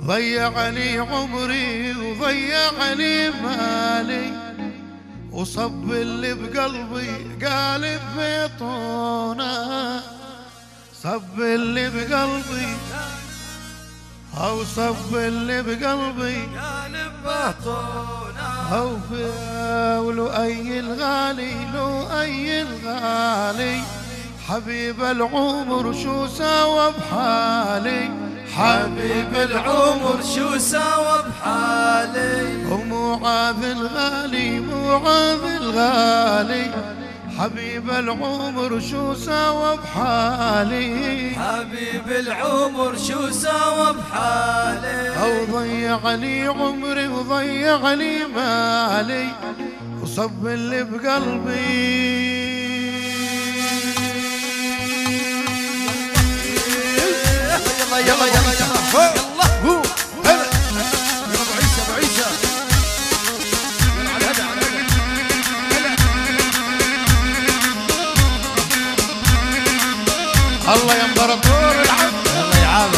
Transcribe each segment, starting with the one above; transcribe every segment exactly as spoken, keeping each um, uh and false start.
ضيعني عمري وضيعني مالي، وصب اللي بقلبي قالب بيطونه، صب اللي بقلبي او صب اللي بقلبي قالب بيطونه، او في ولو اي الغالي لو اي الغالي، حبيب العمر شو سوى بحالي، حبيب العمر شو سوى بحالي، ومعاذ الغالي معاذ الغالي، حبيب العمر شو سوى بحالي، حبيب العمر شو سوى بحالي، او ضيع لي عمري وضيع لي مالي، وصب اللي بقلبي. يلا يلا يلا يلا هو هلا يا ابو عيسى ابو عيسى على هذا على هذا الله يا امبراطور العب. يلا يا عامر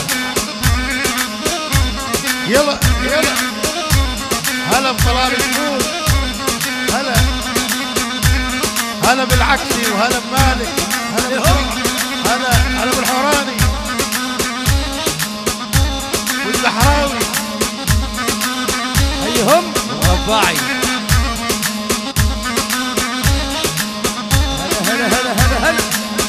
يلا يلا هلا بطلال الفول، هلا هلا بالعكسي وهلا بمالك، هلا هلا هلا بالحوراني والزحراوي، ايهم رباعي. هلا هلا هلا هلا هلا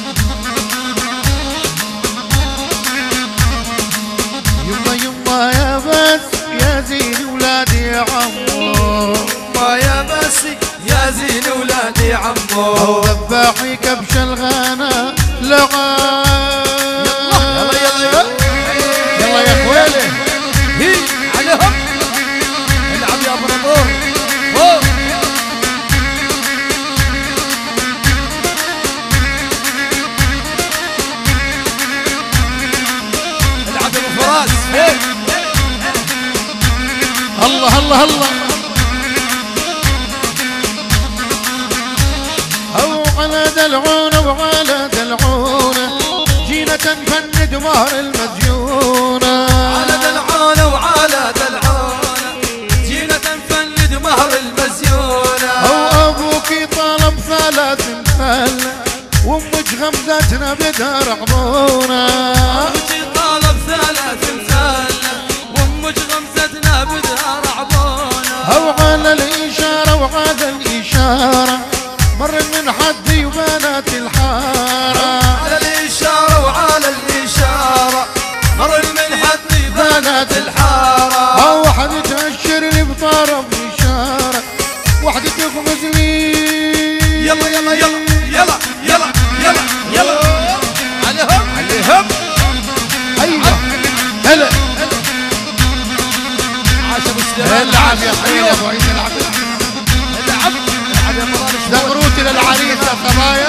يما يما يا بس يا زين ولادي يا عمو، يما يا بس يا زين ولادي عمو، او ذباحي كبش الغانا لعاب. يلا يلا يلا يلا يا خويلي هي عليهم العب يا ابو نبور فوق. العب يا ابو فراس فوق. الله الله الله. او على دلعونه وعلى دلعونه جينا نفند مهر المديونه، على دلعونه وعلى دلعونه جينا نفند مهر المزيونه، او ابوكي طلب ثلاث مفله وامك غمزتنا بدار عضونه، ابوكي طالب ثلاث مثله وامك غمزتنا بدار عضونه، او على الاشاره وعلى الاشاره مر من حدي وبنات الحاره، على الاشاره وعلى الاشاره مر من حدي بنات الحاره، او واحد تأشر لي بطرف اشاره واحد تغمز لي. يلا يلا يلا يلا يلا يلا يلا عليهم عليهم. ايوه هلا عاش ابو سليمان. العب يا حبيبي يا ابو عيسى، العب العب العب يا مرارش. زغروتي للعريس يا صبايا.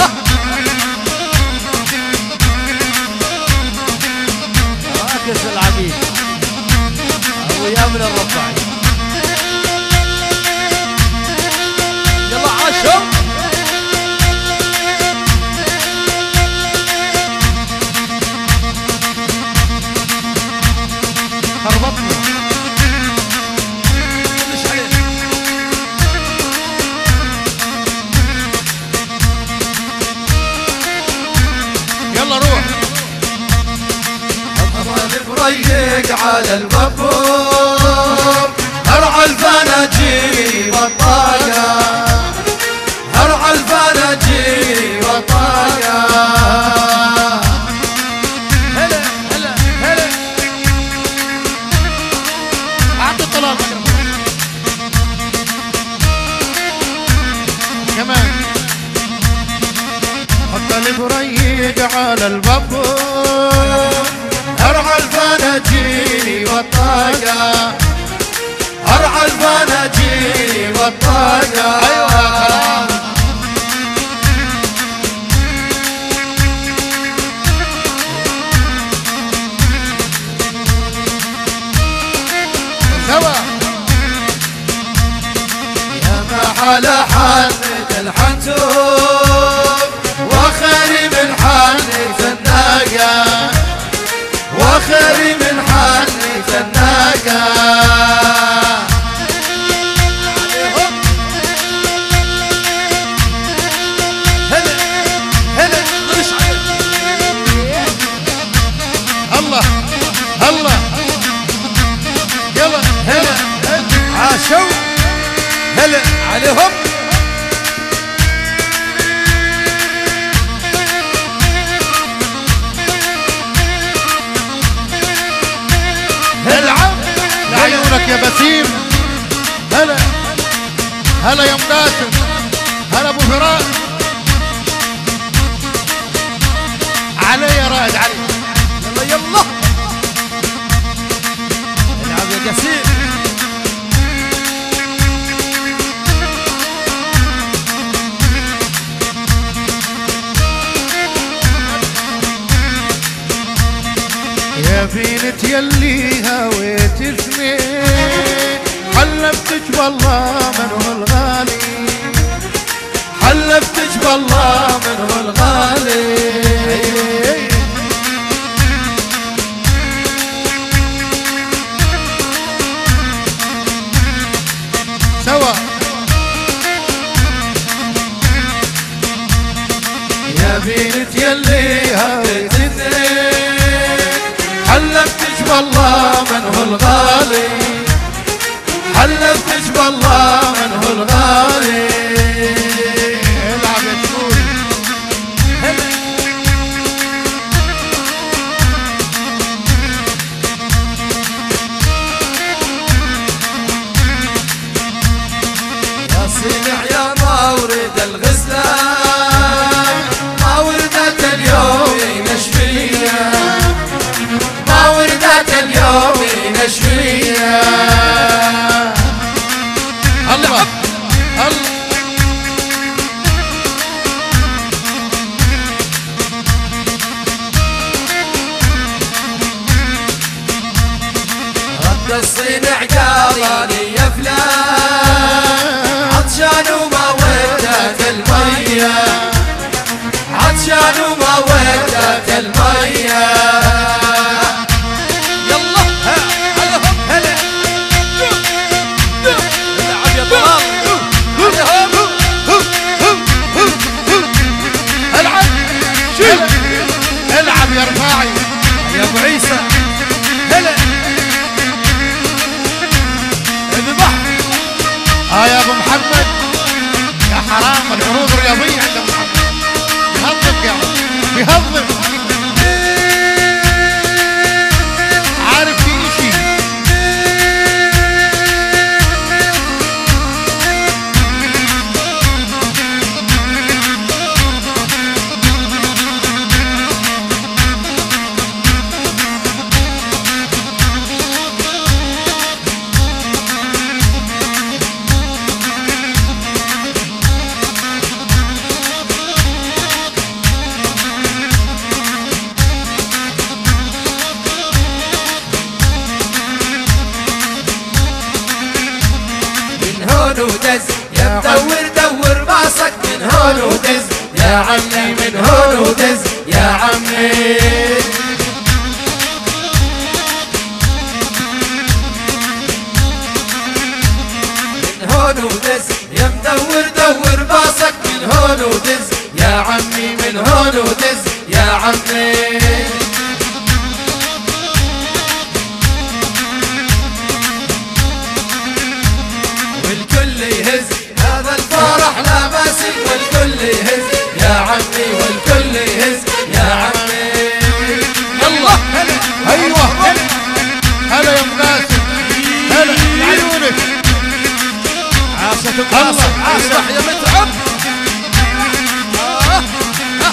راكز العبيد ابو يامن الرباعي. يلا عاشهم. خربطني مش عليه. يلا روح. الطالب ريق على البابور، هرع الفناجيل والطاقة، هرع الفناجيل والطاقة. هلا هلا هلا اعطي الطلال كمان. الطالب ريق على البابور، هرع الفناجيل والطاقة، هرع الفناجيل والطاقة. ايوه سوا. يا ما على حنة الحنتوب وخير من حنة الناقة، وخير من حنة الناقة. عليهم. العب لعيونك يا بسيم. هلا هلا يا مقاسم. هلا ابو فراس. علي يا رائد علي. يلا يلا العب يا قسيم. يا بنت يلي هويت اثنين حلفتك بالله من هو الغالي. حلفتك بالله من هو الغالي. سوا يا بنت يلي هويت اثنين حلفتك بالله من هو الغالي. حلفتك بالله من هو الغالي. العب يا شكوري. يا صنع يا مورد الغزلان ما وردت اليوم نشفية. ما وردت اليوم نشفية. الله الله رد الصنع قالاني يا فلان عطشان وما ودت المية. عطشان وما ودت المية. يلا هلا هلا العب يا طلال. العب العب يا رفاعي يا ابو عيسى. هلا اذبح. اه يا ابو محمد يا حرام العروض الرياضيه عند ابو محمد بيهضم يا بيهضم. عارف في اشي ودز يا مدور دور باصك من هون ودز يا عمي. من هون ودز يا عمي. من هون ودز يا مدور دور باصك من هون ودز يا عمي. من هون ودز يا عمي. والكل يهز هذا الفرح لا باسي. والكل يهز يا عمي. والكل يهز يا عمي. يلا هلا. ايوه هلا يا مقاسم. هلا لعيونك. عاشت مقاسم. عاشت يا متعب. آه. آه.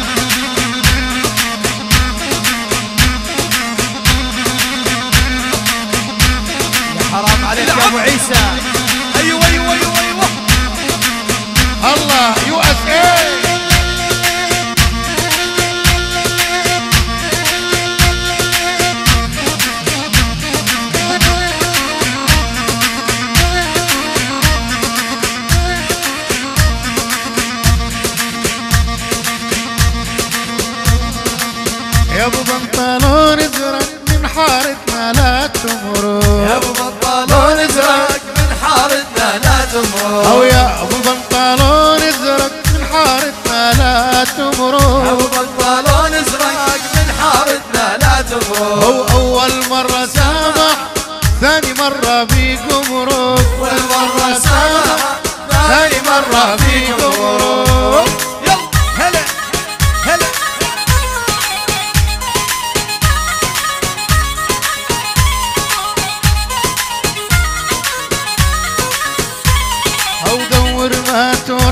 يا حرام عليك يا ابو عيسى. ايوه ايوه ايوه ايوه. الله يو اس اي. يا ابو بنطلون ازرق من حارتنا لا تمرق. يا ابو بنطلون ازرق من حارتنا لا تمرق. او يا ابو بنطلون ازرق من حارتنا لا تمرق. يا ابو بنطلون ازرق من حارتنا لا تمرق. هو اول مرة سامح ثاني مرة بيقمرق. والمرة سامح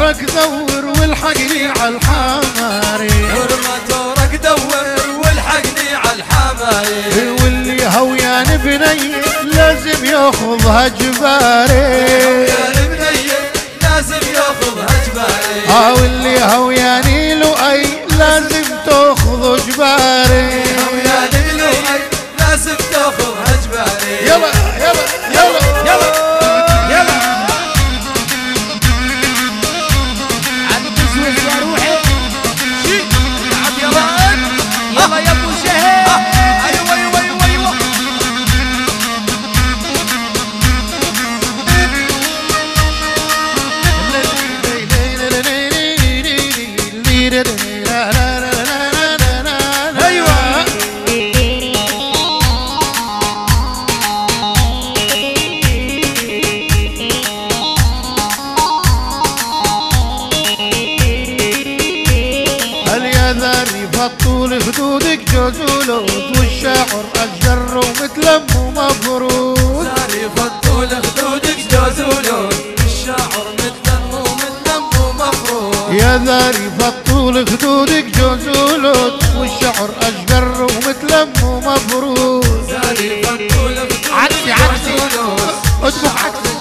موتورك دور والحقني عالحماري، دور موتورك دور والحقني عالحماري، واللي هويان بني لازم ياخذها جباري، هويان بني لازم ياخذها جباري، اه واللي هوياني لؤي لازم تاخذ جباري، هويان لؤي لازم تاخذها جباري. يلا يلا يلا يلا يلا عم تسوي روحي شي العب يلا يلا يا ابو شهيد. ايوه ايوه ايوه ايوه طول خدودك جوز ولود والشعر أجر ومتلم ومفروض، زاري فطول خدودك جوز ولود الشعر متلم ومتلم ومفروض، يا ذاري فطول خدودك جوز ولود والشعر أجر ومتلم ومفروض، زاري فطول خدودك عكسي عكسي اطبخ عكسي،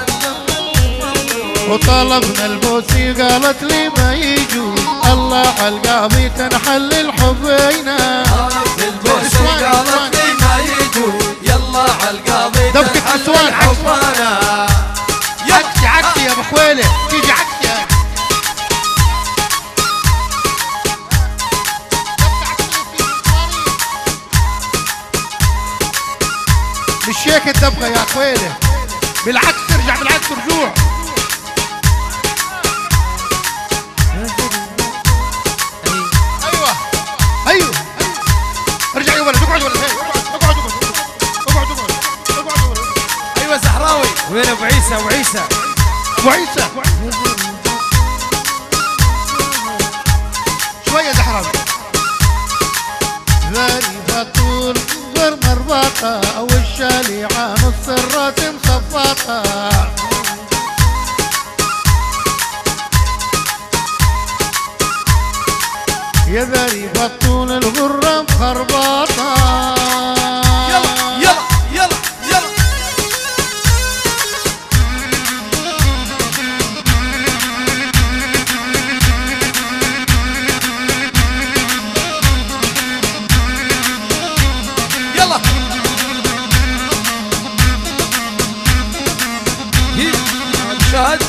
وطلبنا البوسي قالت لي ما يجوز الله عالقاضي تنحل الحبينا، البوسي قالت لي ما يجوز يلا عالقاضي دبكة نسوان حبانا. عكسي عكسي يا ابو خويله تيجي عكسي مش هيك الدبكة يا خويله، بالعكس ترجع بالعكس رجوع. ايوه ايوه ارجع يا ولد اقعد ولا هي اقعد اقعد اقعد اقعد اقعد. ايوه زهراوي وين ابو عيسى؟ ابو عيسى ابو عيسى شويه زهراوي. ذاري طول غير مربطه والشاليعه نص الراس مصفطه، يا ذاري بطول الغرة مخربطة. يلا يلا يلا يلا يلا شاهد